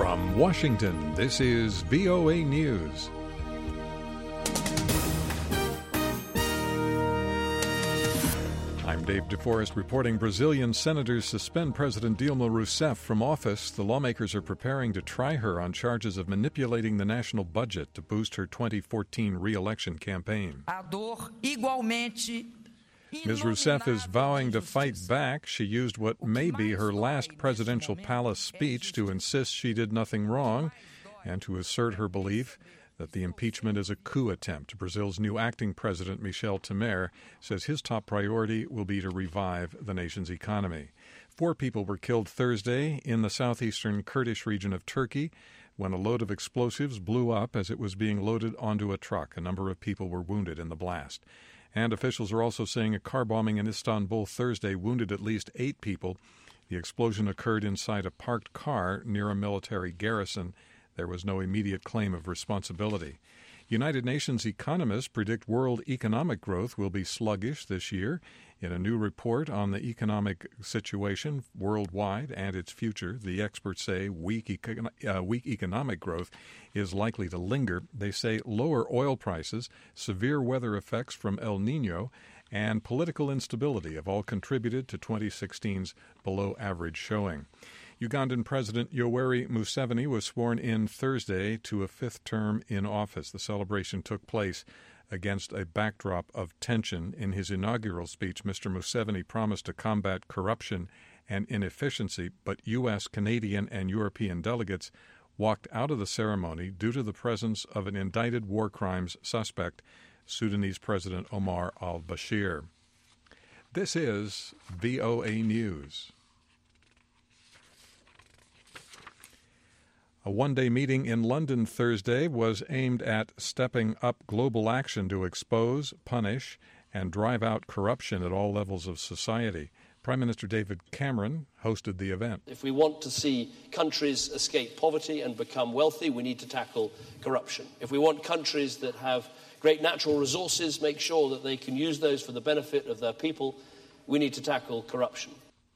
From Washington, this is VOA News. I'm Dave DeForest reporting Brazilian senators suspend President Dilma Rousseff from office. The lawmakers are preparing to try her on charges of manipulating the national budget to boost her 2014 re-election campaign. Ms. Rousseff is vowing to fight back. She used what may be her last presidential palace speech to insist she did nothing wrong and to assert her belief that the impeachment is a coup attempt. Brazil's new acting president, Michel Temer, says his top priority will be to revive the nation's economy. 4 people were killed Thursday in the southeastern Kurdish region of Turkey when a load of explosives blew up as it was being loaded onto a truck. A number of people were wounded in the blast. And officials are also saying a car bombing in Istanbul Thursday wounded at least 8 people. The explosion occurred inside a parked car near a military garrison. There was no immediate claim of responsibility. United Nations economists predict world economic growth will be sluggish this year. In a new report on the economic situation worldwide and its future, the experts say weak economic growth is likely to linger. They say lower oil prices, severe weather effects from El Nino, and political instability have all contributed to 2016's below-average showing. Ugandan President Yoweri Museveni was sworn in Thursday to a 5th term in office. The celebration took place against a backdrop of tension. In his inaugural speech, Mr. Museveni promised to combat corruption and inefficiency, but U.S., Canadian, and European delegates walked out of the ceremony due to the presence of an indicted war crimes suspect, Sudanese President Omar al-Bashir. This is VOA News. A one-day meeting in London Thursday was aimed at stepping up global action to expose, punish, and drive out corruption at all levels of society. Prime Minister David Cameron hosted the event. If we want to see countries escape poverty and become wealthy, we need to tackle corruption. If we want countries that have great natural resources, make sure that they can use those for the benefit of their people, we need to tackle corruption.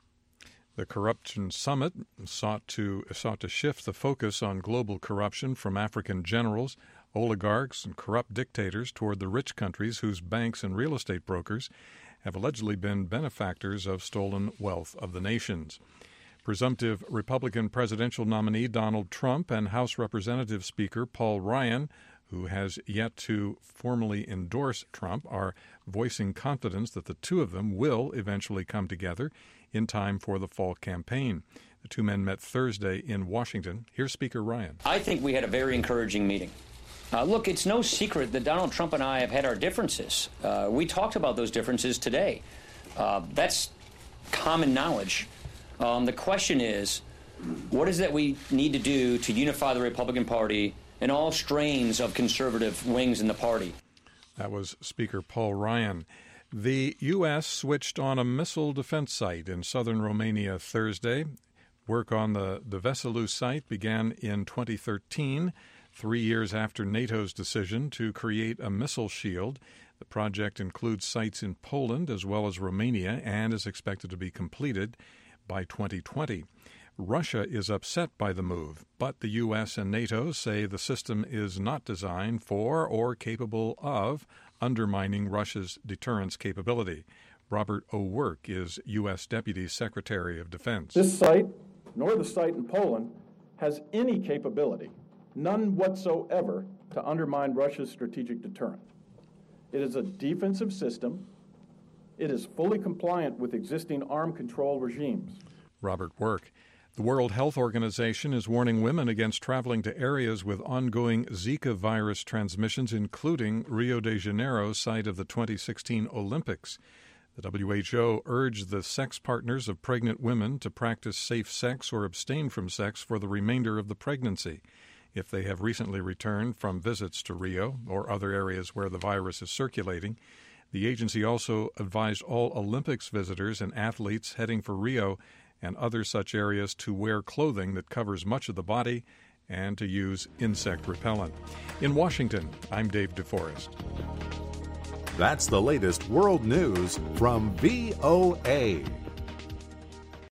The Corruption Summit sought to shift the focus on global corruption from African generals, oligarchs, and corrupt dictators toward the rich countries whose banks and real estate brokers have allegedly been benefactors of stolen wealth of the nations. Presumptive Republican presidential nominee Donald Trump and House Representative Speaker Paul Ryan, who has yet to formally endorse Trump, are voicing confidence that the two of them will eventually come together in time for the fall campaign. The two men met Thursday in Washington. Here's Speaker Ryan. I think we had a very encouraging meeting. Look, it's no secret that Donald Trump and I have had our differences. We talked about those differences today. That's common knowledge. The question is, what is that we need to do to unify the Republican Party and all strains of conservative wings in the party? That was Speaker Paul Ryan. The U.S. switched on a missile defense site in southern Romania Thursday. Work on the Veselu site began in 2013, 3 years after NATO's decision to create a missile shield. The project includes sites in Poland as well as Romania and is expected to be completed by 2020. Russia is upset by the move, but the U.S. and NATO say the system is not designed for or capable of undermining Russia's deterrence capability. Robert O'Rourke is U.S. Deputy Secretary of Defense. This site, nor the site in Poland, has any capability, none whatsoever, to undermine Russia's strategic deterrent. It is a defensive system. It is fully compliant with existing armed control regimes. Robert Work. The World Health Organization is warning women against traveling to areas with ongoing Zika virus transmissions, including Rio de Janeiro, site of the 2016 Olympics. The WHO urged the sex partners of pregnant women to practice safe sex or abstain from sex for the remainder of the pregnancy. If they have recently returned from visits to Rio or other areas where the virus is circulating, the agency also advised all Olympics visitors and athletes heading for Rio and other such areas to wear clothing that covers much of the body and to use insect repellent. In Washington, I'm Dave DeForest. That's the latest world news from VOA.